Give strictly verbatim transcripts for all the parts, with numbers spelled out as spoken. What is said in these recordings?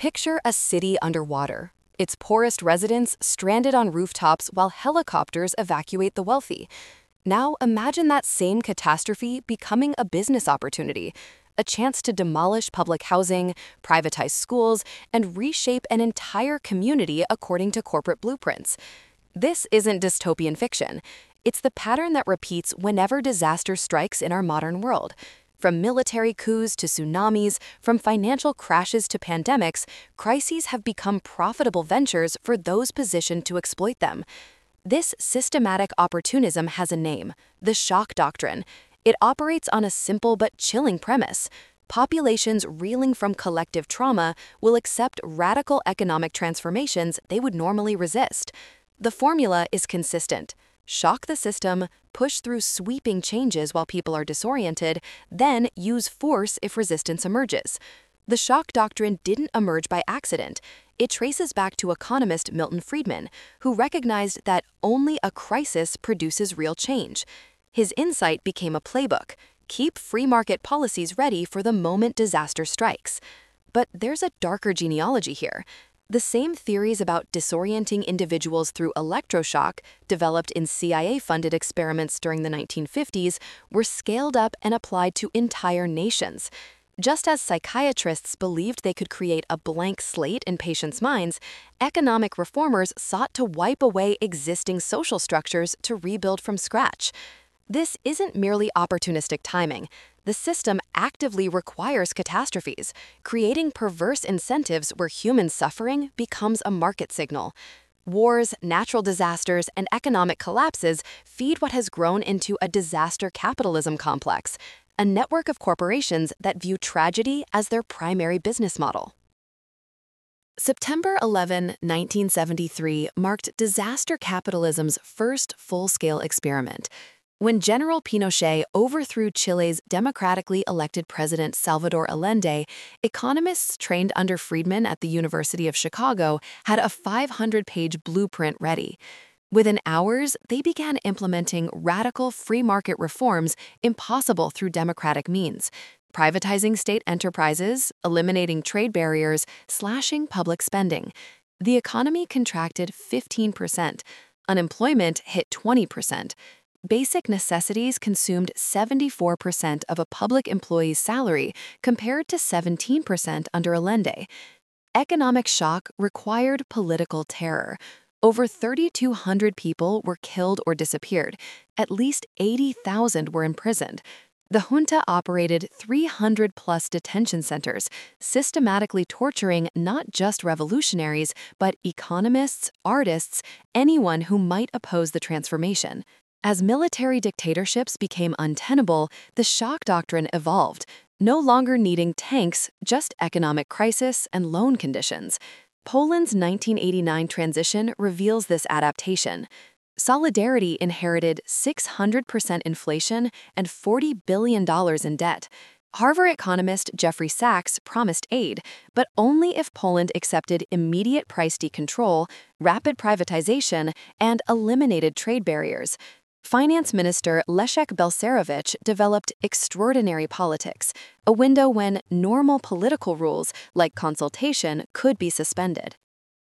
Picture a city underwater, its poorest residents stranded on rooftops while helicopters evacuate the wealthy. Now imagine that same catastrophe becoming a business opportunity, a chance to demolish public housing, privatize schools, and reshape an entire community according to corporate blueprints. This isn't dystopian fiction. It's the pattern that repeats whenever disaster strikes in our modern world. From military coups to tsunamis, from financial crashes to pandemics, crises have become profitable ventures for those positioned to exploit them. This systematic opportunism has a name: the shock doctrine. It operates on a simple but chilling premise. Populations reeling from collective trauma will accept radical economic transformations they would normally resist. The formula is consistent. Shock the system, push through sweeping changes while people are disoriented, then use force if resistance emerges. The shock doctrine didn't emerge by accident. It traces back to economist Milton Friedman, who recognized that only a crisis produces real change. His insight became a playbook: keep free market policies ready for the moment disaster strikes. But there's a darker genealogy here. The same theories about disorienting individuals through electroshock, developed in C I A-funded experiments during the nineteen fifties, were scaled up and applied to entire nations. Just as psychiatrists believed they could create a blank slate in patients' minds, economic reformers sought to wipe away existing social structures to rebuild from scratch. This isn't merely opportunistic timing. The system actively requires catastrophes, creating perverse incentives where human suffering becomes a market signal. Wars, natural disasters, and economic collapses feed what has grown into a disaster capitalism complex, a network of corporations that view tragedy as their primary business model. September eleventh, nineteen seventy-three marked disaster capitalism's first full-scale experiment. When General Pinochet overthrew Chile's democratically elected president Salvador Allende, economists trained under Friedman at the University of Chicago had a five hundred page blueprint ready. Within hours, they began implementing radical free market reforms impossible through democratic means: privatizing state enterprises, eliminating trade barriers, slashing public spending. The economy contracted fifteen percent. Unemployment hit twenty percent. Basic necessities consumed seventy-four percent of a public employee's salary, compared to seventeen percent under Allende. Economic shock required political terror. Over three thousand two hundred people were killed or disappeared. At least eighty thousand were imprisoned. The junta operated three hundred plus detention centers, systematically torturing not just revolutionaries, but economists, artists, anyone who might oppose the transformation. As military dictatorships became untenable, the shock doctrine evolved, no longer needing tanks, just economic crisis and loan conditions. Poland's nineteen eighty-nine transition reveals this adaptation. Solidarity inherited six hundred percent inflation and forty billion dollars in debt. Harvard economist Jeffrey Sachs promised aid, but only if Poland accepted immediate price decontrol, rapid privatization, and eliminated trade barriers. Finance Minister Leszek Balcerowicz developed extraordinary politics, a window when normal political rules like consultation could be suspended.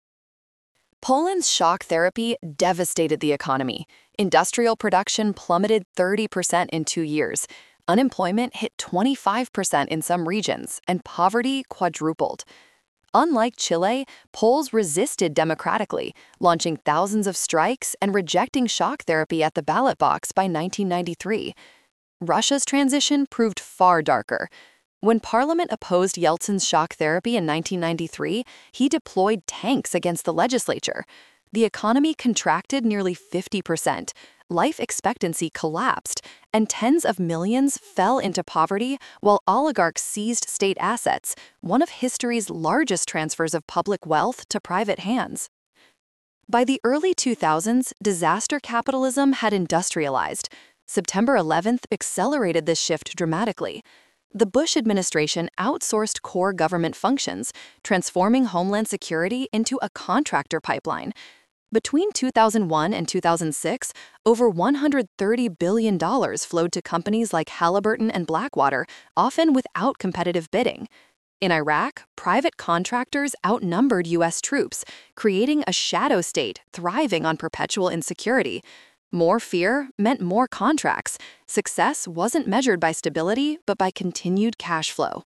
Poland's shock therapy devastated the economy. Industrial production plummeted thirty percent in two years. Unemployment hit twenty-five percent in some regions, and poverty quadrupled. Unlike Chile, Poles resisted democratically, launching thousands of strikes and rejecting shock therapy at the ballot box by nineteen ninety-three. Russia's transition proved far darker. When Parliament opposed Yeltsin's shock therapy in nineteen ninety-three, he deployed tanks against the legislature. The economy contracted nearly fifty percent. Life expectancy collapsed, and tens of millions fell into poverty while oligarchs seized state assets, one of history's largest transfers of public wealth to private hands. By the early two thousands, disaster capitalism had industrialized. September eleventh accelerated this shift dramatically. The Bush administration outsourced core government functions, transforming Homeland Security into a contractor pipeline. Between two thousand one and two thousand six, over one hundred thirty billion dollars flowed to companies like Halliburton and Blackwater, often without competitive bidding. In Iraq, private contractors outnumbered U S troops, creating a shadow state thriving on perpetual insecurity. More fear meant more contracts. Success wasn't measured by stability, but by continued cash flow.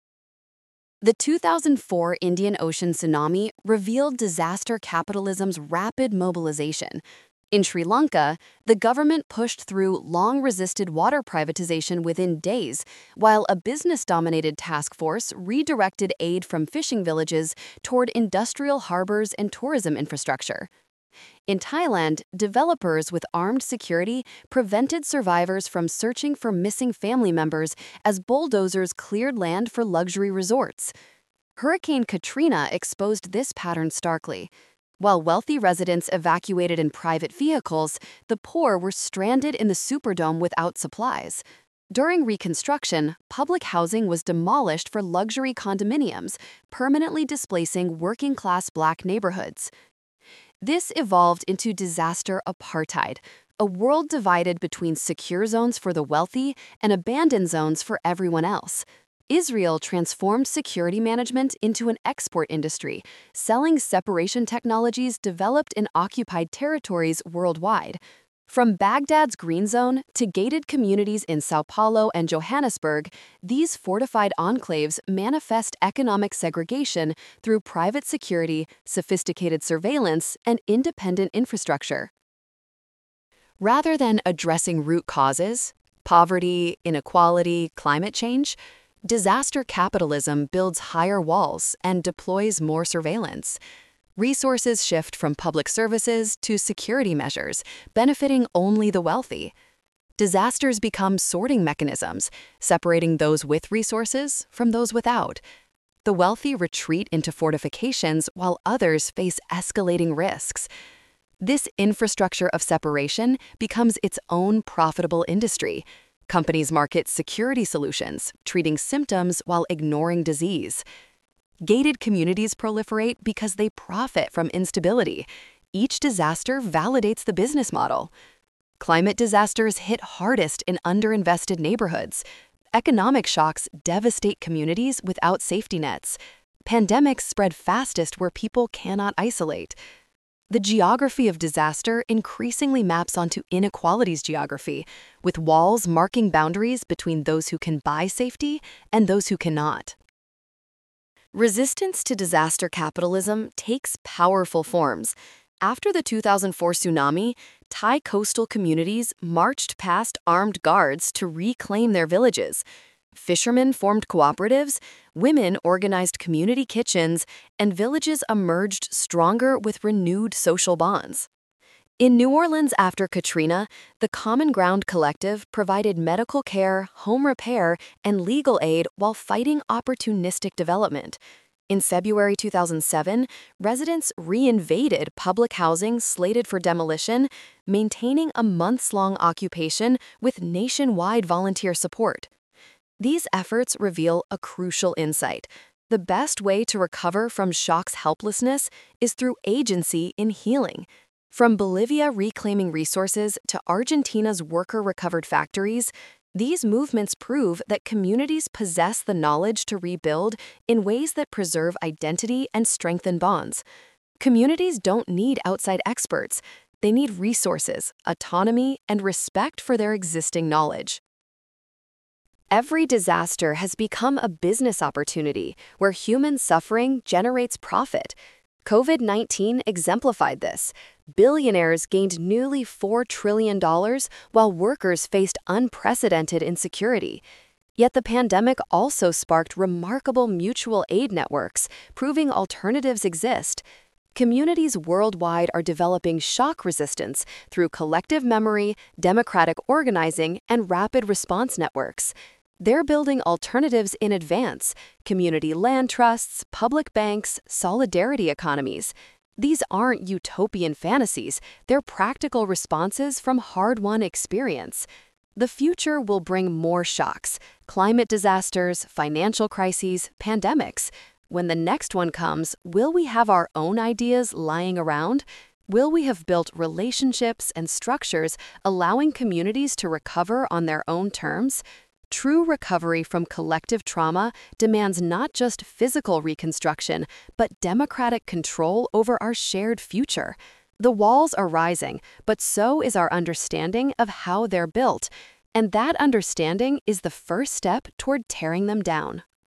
The two thousand four Indian Ocean tsunami revealed disaster capitalism's rapid mobilization. In Sri Lanka, the government pushed through long-resisted water privatization within days, while a business-dominated task force redirected aid from fishing villages toward industrial harbors and tourism infrastructure. In Thailand, developers with armed security prevented survivors from searching for missing family members as bulldozers cleared land for luxury resorts. Hurricane Katrina exposed this pattern starkly. While wealthy residents evacuated in private vehicles, the poor were stranded in the Superdome without supplies. During reconstruction, public housing was demolished for luxury condominiums, permanently displacing working-class Black neighborhoods. This evolved into disaster apartheid, a world divided between secure zones for the wealthy and abandoned zones for everyone else. Israel transformed security management into an export industry, selling separation technologies developed in occupied territories worldwide. From Baghdad's Green Zone to gated communities in Sao Paulo and Johannesburg, these fortified enclaves manifest economic segregation through private security, sophisticated surveillance, and independent infrastructure. Rather than addressing root causes, poverty, inequality, climate change, disaster capitalism builds higher walls and deploys more surveillance. Resources shift from public services to security measures, benefiting only the wealthy. Disasters become sorting mechanisms, separating those with resources from those without. The wealthy retreat into fortifications while others face escalating risks. This infrastructure of separation becomes its own profitable industry. Companies market security solutions, treating symptoms while ignoring disease. Gated communities proliferate because they profit from instability. Each disaster validates the business model. Climate disasters hit hardest in underinvested neighborhoods. Economic shocks devastate communities without safety nets. Pandemics spread fastest where people cannot isolate. The geography of disaster increasingly maps onto inequalities geography, with walls marking boundaries between those who can buy safety and those who cannot. Resistance to disaster capitalism takes powerful forms. After the two thousand four tsunami, Thai coastal communities marched past armed guards to reclaim their villages. Fishermen formed cooperatives, women organized community kitchens, and villages emerged stronger with renewed social bonds. In New Orleans after Katrina, the Common Ground Collective provided medical care, home repair, and legal aid while fighting opportunistic development. In February two thousand seven, residents reinvaded public housing slated for demolition, maintaining a months-long occupation with nationwide volunteer support. These efforts reveal a crucial insight. The best way to recover from shock's helplessness is through agency in healing. From Bolivia reclaiming resources to Argentina's worker-recovered factories, these movements prove that communities possess the knowledge to rebuild in ways that preserve identity and strengthen bonds. Communities don't need outside experts. They need resources, autonomy, and respect for their existing knowledge. Every disaster has become a business opportunity where human suffering generates profit. COVID nineteen exemplified this. Billionaires gained nearly four trillion dollars while workers faced unprecedented insecurity. Yet the pandemic also sparked remarkable mutual aid networks, proving alternatives exist. Communities worldwide are developing shock resistance through collective memory, democratic organizing, and rapid response networks. They're building alternatives in advance: community land trusts, public banks, solidarity economies. These aren't utopian fantasies, they're practical responses from hard-won experience. The future will bring more shocks: climate disasters, financial crises, pandemics. When the next one comes, will we have our own ideas lying around? Will we have built relationships and structures allowing communities to recover on their own terms? True recovery from collective trauma demands not just physical reconstruction, but democratic control over our shared future. The walls are rising, but so is our understanding of how they're built. And that understanding is the first step toward tearing them down.